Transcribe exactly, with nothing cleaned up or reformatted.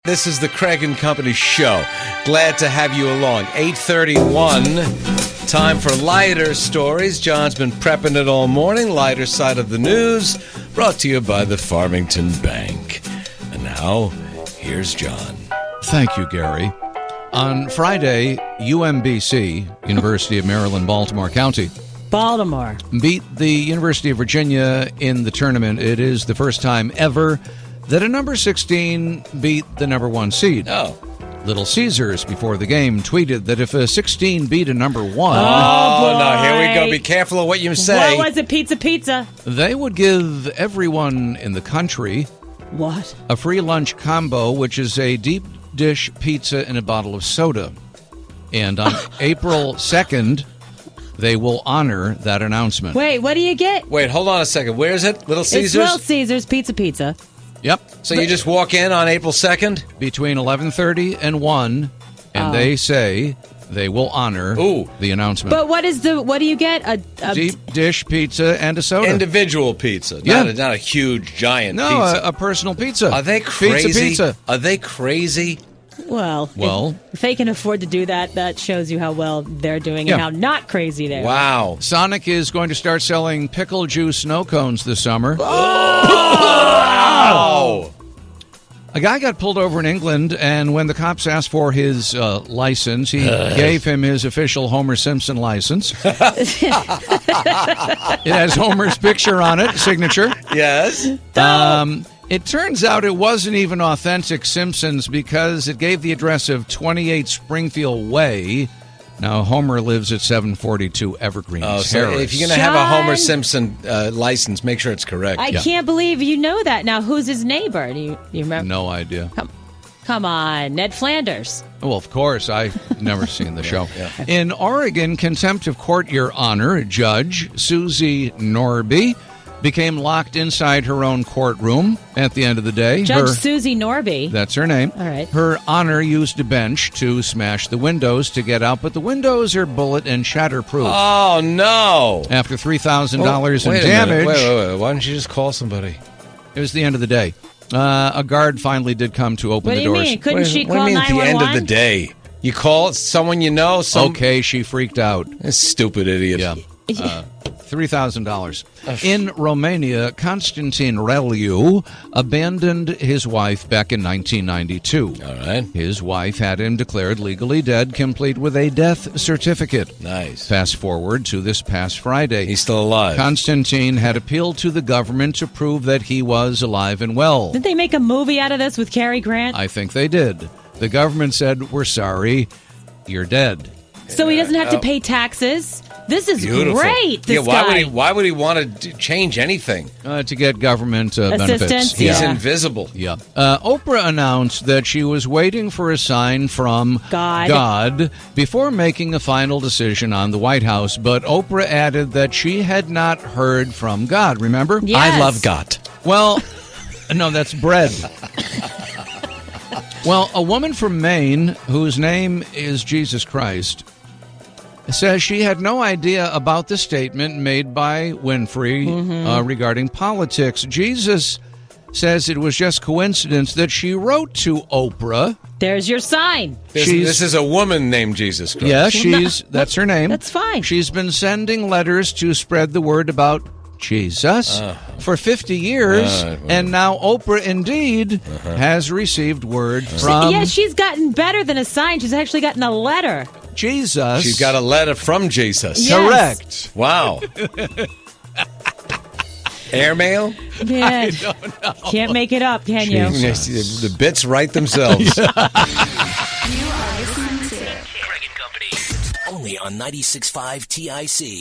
This is the Craig and Company Show. Glad to have you along. eight thirty-one, time for lighter stories. John's been prepping it all morning. Lighter side of the news, brought to you by the Farmington Bank. And now, here's John. Thank you, Gary. On Friday, U M B C, University of Maryland, Baltimore County, Baltimore, beat the University of Virginia in the tournament. It is the first time ever that a number sixteen beat the number one seed. Oh. Little Caesars, before the game, tweeted that if a sixteen beat a number one... Oh, no, here we go. Be careful of what you say. What was it? Pizza, pizza. They would give everyone in the country... What? A free lunch combo, which is a deep dish pizza and a bottle of soda. And on April second, they will honor that announcement. Wait, what do you get? Wait, hold on a second. Where is it? Little Caesars? It's Little Caesars, pizza, pizza. Yep. So but, you just walk in on April second? Between eleven thirty and one, and oh. they say they will honor Ooh. the announcement. But what is the? What do you get? A, a deep dish pizza and a soda. Individual pizza, yeah. not a, not a huge giant no, pizza. No, a, a personal pizza. Are they crazy? Pizza, pizza. Are they crazy? Well, well, if, if they can afford to do that, that shows you how well they're doing yeah. and how not crazy they are. Wow. Sonic is going to start selling pickle juice snow cones this summer. Oh! A guy got pulled over in England, and when the cops asked for his uh, license, he uh. gave him his official Homer Simpson license. It has Homer's picture on it, signature. Yes. Um, it turns out it wasn't even authentic Simpsons because it gave the address of twenty-eight Springfield Way. Now, Homer lives at seven forty-two Evergreen. Oh, so Terrace. if you're going to have a Homer Simpson uh, license, make sure it's correct. I yeah. can't believe you know that. Now, who's his neighbor? Do you, do you remember? No idea. Come, come on, Ned Flanders. Well, of course. I've never seen the show. Yeah. In Oregon, contempt of court, Your Honor, Judge Susie Norby became locked inside her own courtroom at the end of the day. Judge her, Susie Norby. That's her name. All right. Her Honor used a bench to smash the windows to get out, but the windows are bullet and shatterproof. Oh, no. After three thousand dollars oh, in damage. Wait, wait, wait. Why don't you just call somebody? It was the end of the day. Uh, a guard finally did come to open what the do you doors. Mean? Couldn't what, she what call do you mean nine one one? At the end of the day? You call someone you know? Some... Okay, she freaked out. This stupid idiot. Yeah. Uh, three thousand dollars. In Romania, Constantin Reliu abandoned his wife back in nineteen ninety-two. All right. His wife had him declared legally dead, complete with a death certificate. Nice. Fast forward to this past Friday. He's still alive. Constantine had appealed to the government to prove that he was alive and well. Did they make a movie out of this with Cary Grant? I think they did. The government said, "We're sorry, you're dead." So he doesn't have to pay taxes. This is Beautiful. great. This yeah, why guy. would he? Why would he want to d- change anything? Uh, to get government uh, Assistance, benefits. He's yeah. invisible. Yeah. Uh, Oprah announced that she was waiting for a sign from God. God before making a final decision on the White House. But Oprah added that she had not heard from God. Remember? Yes. I love God. Well, no, that's bread. Well, a woman from Maine whose name is Jesus Christ says she had no idea about the statement made by Winfrey mm-hmm. uh, regarding politics. Jesus says it was just coincidence that she wrote to Oprah. There's your sign. This, this is a woman named Jesus Christ. Yeah, she's that's her name. That's fine. She's been sending letters to spread the word about Jesus uh, for fifty years, uh, well, and now Oprah indeed uh-huh. has received word uh-huh. from... Yeah, she's gotten better than a sign. She's actually gotten a letter. Jesus. She's got a letter from Jesus. Yes. Correct. Wow. Airmail? Yeah. I don't know. Can't make it up, can you? Jesus. The bits write themselves. You are listening to Craig and Company. Only on ninety-six point five T I C.